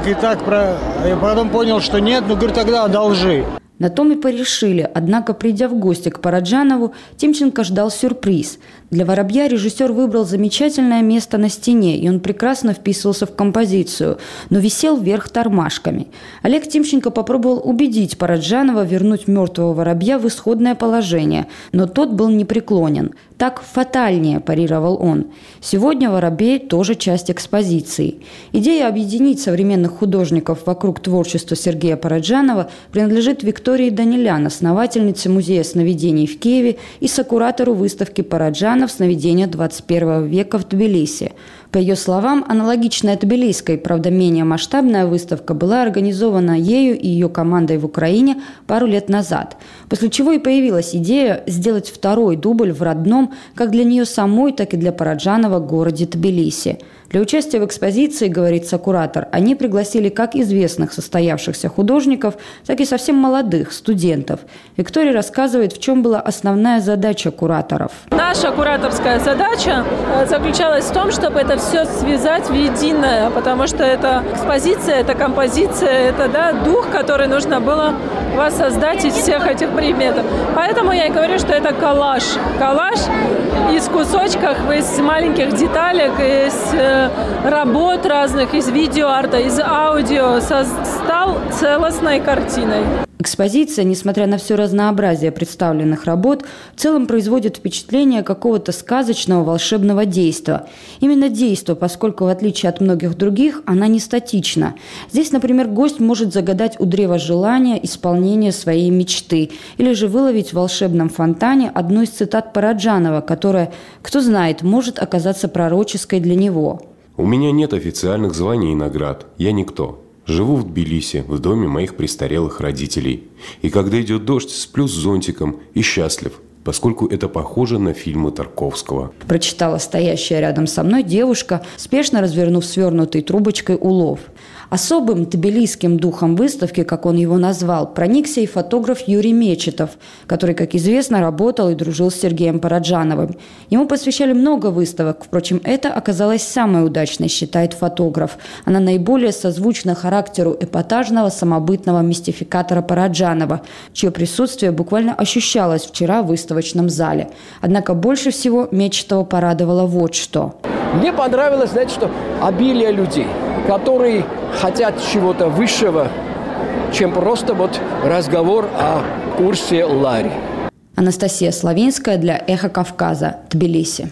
Я потом понял, что нет, говорит, тогда одолжи. На том и порешили, однако, придя в гости к Параджанову, Тимченко ждал сюрприз. Для воробья режиссер выбрал замечательное место на стене, и он прекрасно вписывался в композицию, но висел вверх тормашками. Олег Тимченко попробовал убедить Параджанова вернуть мертвого воробья в исходное положение, но тот был непреклонен. Так фатальнее, парировал он. Сегодня воробей тоже часть экспозиции. Идея объединить современных художников вокруг творчества Сергея Параджанова принадлежит Виктории Данилян, основательнице Музея сновидений в Киеве и сокуратору выставки Параджанов «Сновидения 21 века» в Тбилиси. По ее словам, аналогичная тбилисской, правда менее масштабная выставка была организована ею и ее командой в Украине пару лет назад, после чего и появилась идея сделать второй дубль в родном, как для нее самой, так и для Параджанова, городе Тбилиси. Для участия в экспозиции, говорит сокуратор, они пригласили как известных состоявшихся художников, так и совсем молодых студентов. Виктория рассказывает, в чем была основная задача кураторов. Наша кураторская задача заключалась в том, чтобы это все связать в единое, потому что это экспозиция, это композиция, это дух, который нужно было воссоздать из всех этих предметов. Поэтому я и говорю, что это коллаж. Коллаж из кусочков, из маленьких деталек, из работ разных, из видеоарта, из аудио стал целостной картиной. Экспозиция, несмотря на все разнообразие представленных работ, в целом производит впечатление какого-то сказочного волшебного действа. Именно действо, поскольку, в отличие от многих других, она не статична. Здесь, например, гость может загадать у древа желания исполнение своей мечты или же выловить в волшебном фонтане одну из цитат Параджанова, которая, кто знает, может оказаться пророческой для него. «У меня нет официальных званий и наград. Я никто. Живу в Тбилиси, в доме моих престарелых родителей. И когда идет дождь, сплю с зонтиком и счастлив, поскольку это похоже на фильмы Тарковского». Прочитала стоящая рядом со мной девушка, спешно развернув свернутой трубочкой улов. Особым тбилисским духом выставки, как он его назвал, проникся и фотограф Юрий Мечетов, который, как известно, работал и дружил с Сергеем Параджановым. Ему посвящали много выставок, впрочем, это оказалось самой удачной, считает фотограф. Она наиболее созвучна характеру эпатажного самобытного мистификатора Параджанова, чье присутствие буквально ощущалось вчера в выставочном зале. Однако больше всего Мечетова порадовало вот что. Мне понравилось, знаете, что обилие людей, которые хотят чего-то высшего, чем просто разговор о курсе Лари. Анастасия Славинская для «Эхо Кавказа», Тбилиси.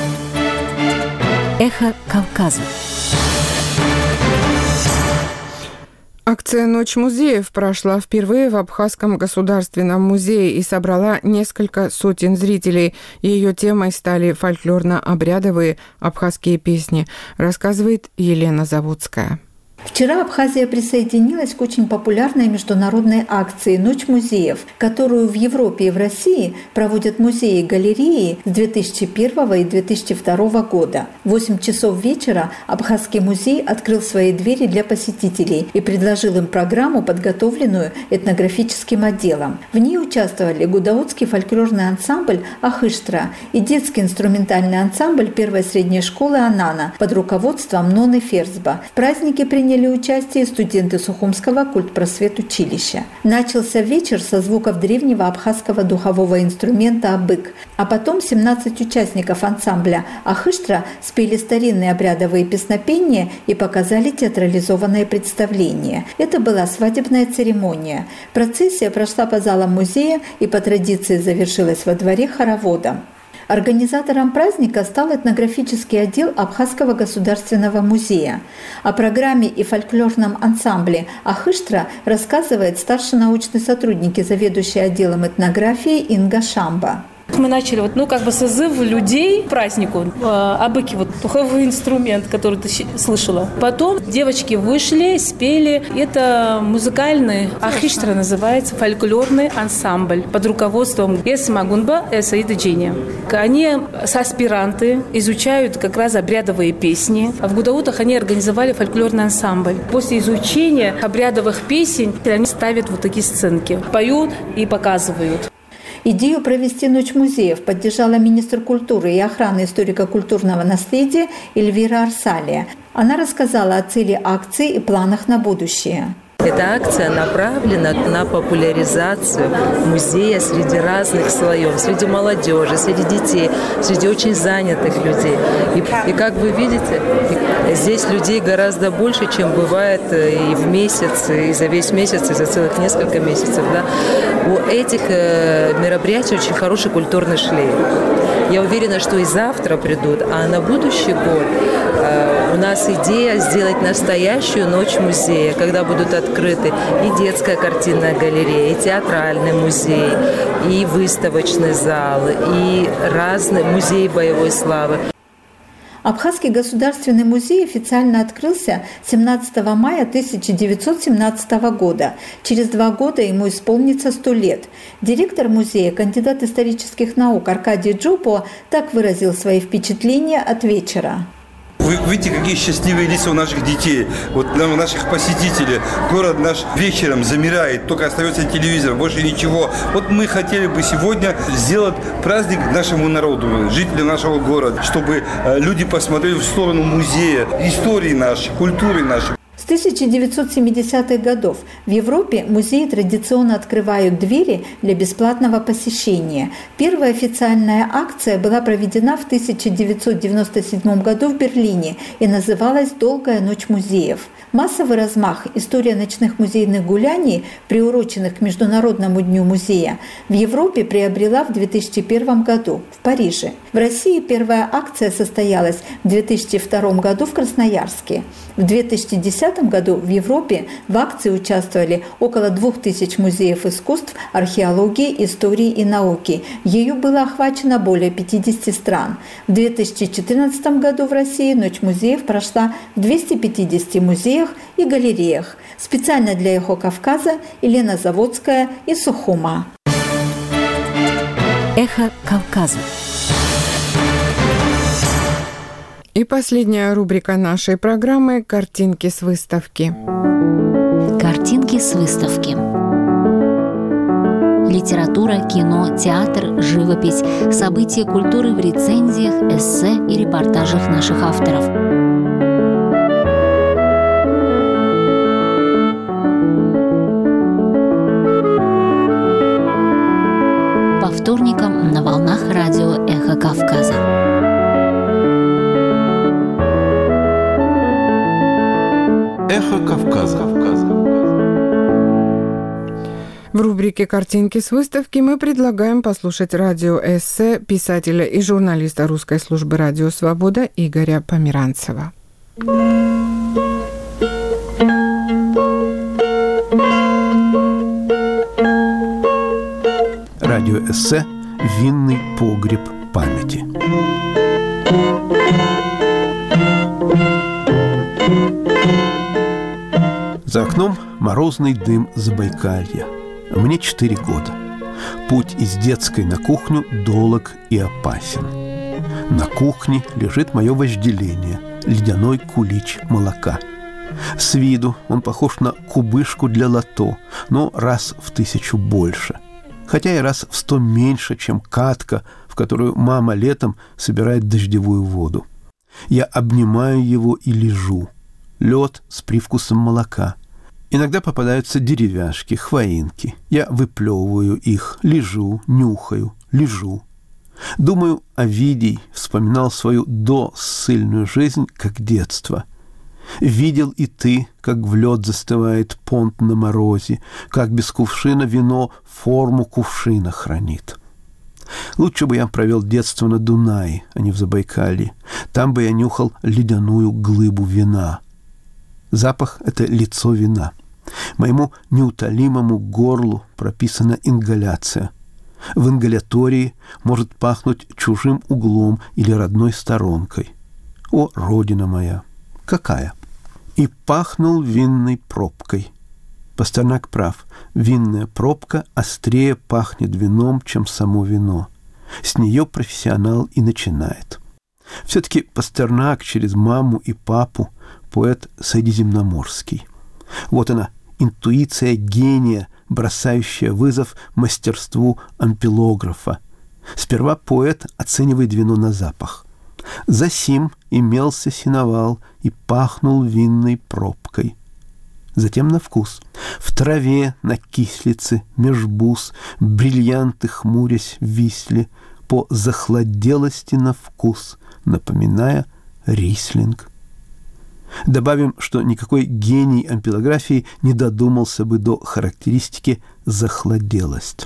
«Эхо Кавказа». Акция «Ночь музеев» прошла впервые в Абхазском государственном музее и собрала несколько сотен зрителей. Ее темой стали фольклорно-обрядовые абхазские песни, рассказывает Елена Заводская. В Вчера Абхазия присоединилась к очень популярной международной акции «Ночь музеев», которую в Европе и в России проводят музеи и галереи с 2001 и 2002 года. В 8 часов вечера Абхазский музей открыл свои двери для посетителей и предложил им программу, подготовленную этнографическим отделом. В ней участвовали гудаутский фольклорный ансамбль «Ахыштра» и детский инструментальный ансамбль первой средней школы «Анана» под руководством Ноны Ферзба. В празднике приняли участие студенты Сухумского культпросветучилища. Начался вечер со звуков древнего абхазского духового инструмента абык, а потом 17 участников ансамбля «Ахыштра» спели старинные обрядовые песнопения и показали театрализованное представление. Это была свадебная церемония. Процессия прошла по залам музея и по традиции завершилась во дворе хороводом. Организатором праздника стал этнографический отдел Абхазского государственного музея. О программе и фольклорном ансамбле «Ахыштра» рассказывает старший научный сотрудник и заведующий отделом этнографии Инга Шамба. Мы начали созыв людей к празднику. Абыки, духовой инструмент, который ты слышала. Потом девочки вышли, спели. Это музыкальный, Ахыштра называется, фольклорный ансамбль под руководством Эс Магунба Эсаида Джини. Они аспиранты, изучают как раз обрядовые песни. А в Гудаутах они организовали фольклорный ансамбль. После изучения обрядовых песен они ставят такие сценки, поют и показывают. Идею провести «Ночь музеев» поддержала министр культуры и охраны историко-культурного наследия Эльвира Арсалия. Она рассказала о цели акции и планах на будущее. Эта акция направлена на популяризацию музея среди разных слоев, среди молодежи, среди детей, среди очень занятых людей. И как вы видите, здесь людей гораздо больше, чем бывает и в месяц, и за весь месяц, и за целых несколько месяцев. Да? У этих мероприятий очень хороший культурный шлейф. Я уверена, что и завтра придут, а на будущий год у нас идея сделать настоящую ночь музея, когда будут открыты и детская картинная галерея, и театральный музей, и выставочный зал, и разные музеи боевой славы. Абхазский государственный музей официально открылся 17 мая 1917 года. Через 2 года ему исполнится 100 лет. Директор музея, кандидат исторических наук Аркадий Джупо так выразил свои впечатления от вечера. Вы видите, какие счастливые лица у наших детей, у наших посетителей. Город наш вечером замирает, только остается телевизор, больше ничего. Мы хотели бы сегодня сделать праздник нашему народу, жителям нашего города, чтобы люди посмотрели в сторону музея, истории нашей, культуры нашей. С 1970-х годов в Европе музеи традиционно открывают двери для бесплатного посещения. Первая официальная акция была проведена в 1997 году в Берлине и называлась «Долгая ночь музеев». Массовый размах «История ночных музейных гуляний», приуроченных к Международному дню музея, в Европе приобрела в 2001 году в Париже. В России первая акция состоялась в 2002 году в Красноярске. В 2010 году в Европе в акции участвовали около 2000 музеев искусств, археологии, истории и науки. Ею было охвачено более 50 стран. В 2014 году в России Ночь музеев прошла в 250 музеях и галереях. Специально для «Эхо Кавказа» Елена Заводская из Сухума. «Эхо Кавказа». И последняя рубрика нашей программы «Картинки с выставки». Картинки с выставки. Литература, кино, театр, живопись, события культуры в рецензиях, эссе и репортажах наших авторов. По вторникам на волнах радио «Эхо Кавказа». Эхо Кавказа. В рубрике «Картинки с выставки» мы предлагаем послушать радиоэссе писателя и журналиста русской службы «Радио Свобода» Игоря Померанцева. Радиоэссе «Винный погреб памяти». За окном морозный дым Забайкалья. Мне 4 года. Путь из детской на кухню долог и опасен. На кухне лежит мое вожделение – ледяной кулич молока. С виду он похож на кубышку для лото, но раз в 1000 больше. Хотя и раз в 100 меньше, чем катка, в которую мама летом собирает дождевую воду. Я обнимаю его и лежу. Лед с привкусом молока. Иногда попадаются деревяшки, хвоинки. Я выплевываю их, лежу, нюхаю, лежу. Думаю, Овидий вспоминал свою доссыльную жизнь как детство. Видел и ты, как в лед застывает понт на морозе, как без кувшина вино форму кувшина хранит. Лучше бы я провел детство на Дунае, а не в Забайкалье. Там бы я нюхал ледяную глыбу вина. Запах — это лицо вина. Моему неутолимому горлу прописана ингаляция. В ингалятории может пахнуть чужим углом или родной сторонкой. О, родина моя! Какая? И пахнул винной пробкой. Пастернак прав. Винная пробка острее пахнет вином, чем само вино. С нее профессионал и начинает. Все-таки Пастернак через маму и папу поэт средиземноморский. Вот она, интуиция гения, бросающая вызов мастерству ампелографа. Сперва поэт оценивает вино на запах. Засим имелся сеновал и пахнул винной пробкой. Затем на вкус. В траве, на кислице, меж бус, бриллианты хмурясь висли, по захладелости на вкус, напоминая рислинг. Добавим, что никакой гений ампелографии не додумался бы до характеристики «захладелость».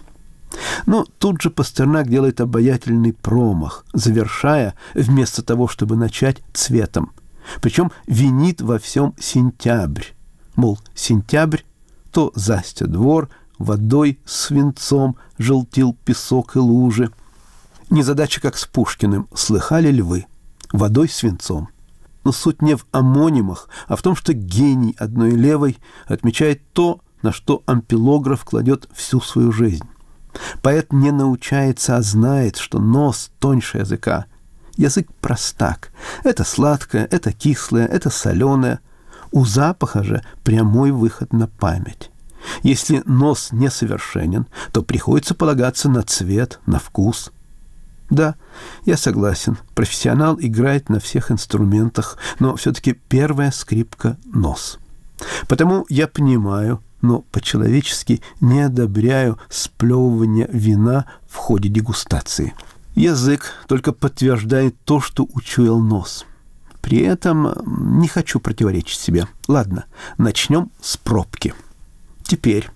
Но тут же Пастернак делает обаятельный промах, завершая, вместо того, чтобы начать, цветом. Причем винит во всем сентябрь. Мол, сентябрь, то застя двор, водой свинцом желтил песок и лужи. Незадача, как с Пушкиным, слыхали ли вы? Водой свинцом. Но суть не в амонимах, а в том, что гений одной левой отмечает то, на что ампелограф кладет всю свою жизнь. Поэт не научается, а знает, что нос тоньше языка. Язык простак. Это сладкое, это кислое, это соленое. У запаха же прямой выход на память. Если нос несовершенен, то приходится полагаться на цвет, на вкус. Да, я согласен, профессионал играет на всех инструментах, но все-таки первая скрипка — нос. Потому я понимаю, но по-человечески не одобряю сплевывание вина в ходе дегустации. Язык только подтверждает то, что учуял нос. При этом не хочу противоречить себе. Ладно, начнем с пробки. Теперь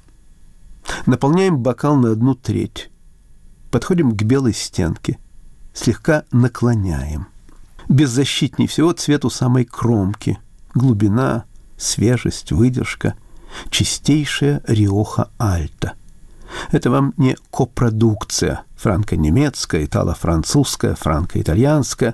наполняем бокал на 1/3. Подходим к белой стенке. Слегка наклоняем. Беззащитней всего цвет у самой кромки. Глубина, свежесть, выдержка. Чистейшая Риоха Альта. Это вам не копродукция, франко-немецкая, итало-французская, франко-итальянская.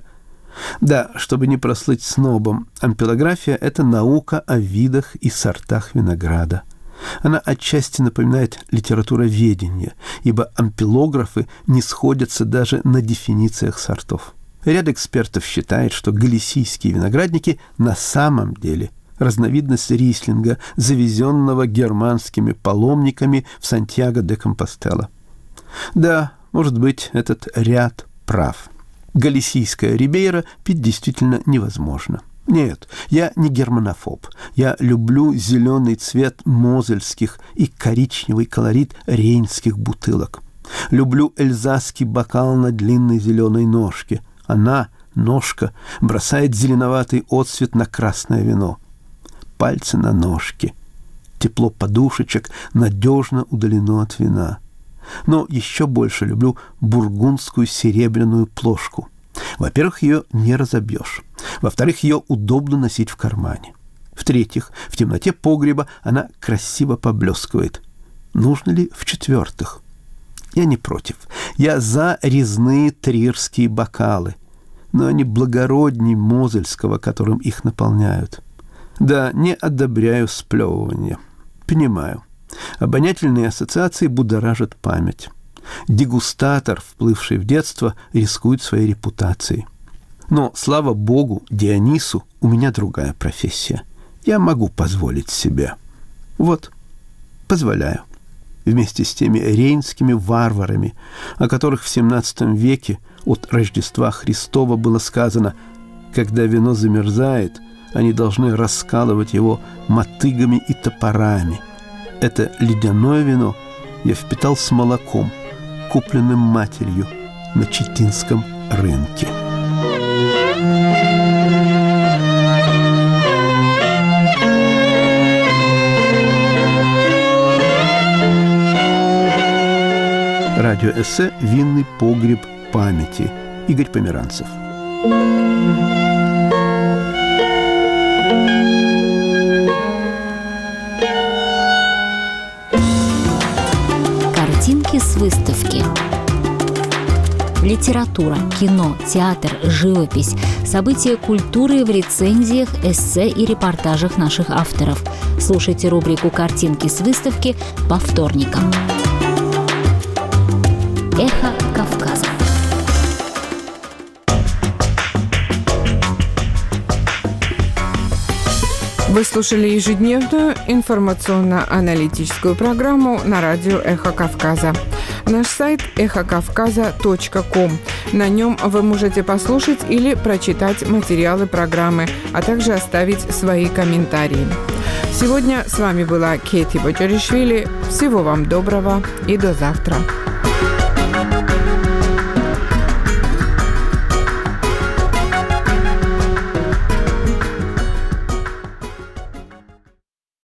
Да, чтобы не прослыть снобом, ампелография – это наука о видах и сортах винограда. Она отчасти напоминает литературоведение, ибо ампелографы не сходятся даже на дефинициях сортов. Ряд экспертов считает, что галисийские виноградники на самом деле разновидность рислинга, завезенного германскими паломниками в Сантьяго-де-Компостела. Да, может быть, этот ряд прав. Галисийская рибейра пить действительно невозможно. Нет, я не германофоб. Я люблю зеленый цвет мозельских и коричневый колорит рейнских бутылок. Люблю эльзасский бокал на длинной зеленой ножке. Она, ножка, бросает зеленоватый отсвет на красное вино. Пальцы на ножке. Тепло подушечек надежно удалено от вина. Но еще больше люблю бургундскую серебряную плошку. Во-первых, ее не разобьешь. Во-вторых, ее удобно носить в кармане. В-третьих, в темноте погреба она красиво поблескивает. Нужно ли в-четвертых? Я не против. Я за резные трирские бокалы. Но они благородней мозельского, которым их наполняют. Да, не одобряю сплевывание. Понимаю. Обонятельные ассоциации будоражат память. Дегустатор, вплывший в детство, рискует своей репутацией. Но, слава богу, Дионису, у меня другая профессия. Я могу позволить себе. Вот, позволяю. Вместе с теми рейнскими варварами, о которых в XVII веке от Рождества Христова было сказано: когда вино замерзает, они должны раскалывать его мотыгами и топорами. Это ледяное вино я впитал с молоком, купленным матерью на Читинском рынке. Радиоэссе «Винный погреб памяти». Игорь Померанцев. Картинки с выставки. Литература, кино, театр, живопись, события культуры в рецензиях, эссе и репортажах наших авторов. Слушайте рубрику «Картинки с выставки» по вторникам. Эхо Кавказа. Вы слушали ежедневную информационно-аналитическую программу на радио «Эхо Кавказа». Наш сайт эхокавказа.ком. На нем вы можете послушать или прочитать материалы программы, а также оставить свои комментарии. Сегодня с вами была Кэти Боджаришвили. Всего вам доброго и до завтра.